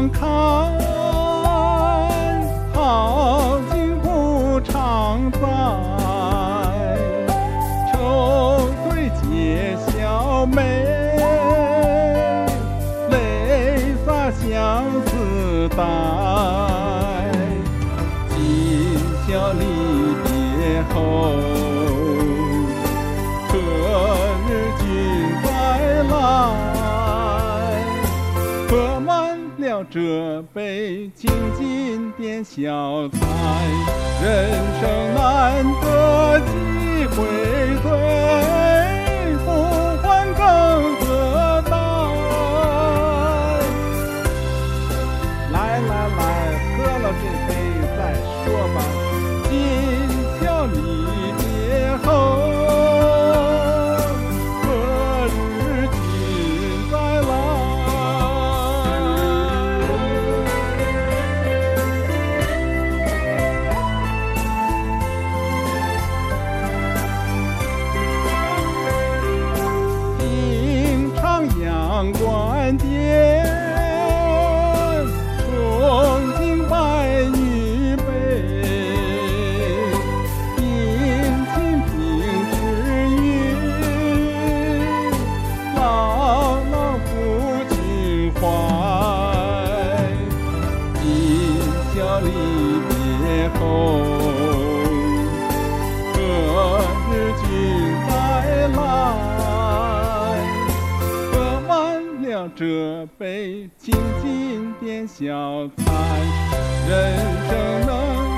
相看，好景不常在。愁对解笑眉，泪洒相思带。今宵离别后，何日君再来？喝满了这杯，倾尽点小菜。人生难得几回醉，不欢更何待？来来来，喝了这杯再说吧。今宵离别后，何日君再来？平常阳关殿，憧憬白玉杯。殷勤品之语，牢牢抚君怀。今宵离别后，何日君再来？喝满了这杯，倾尽点小菜。人生能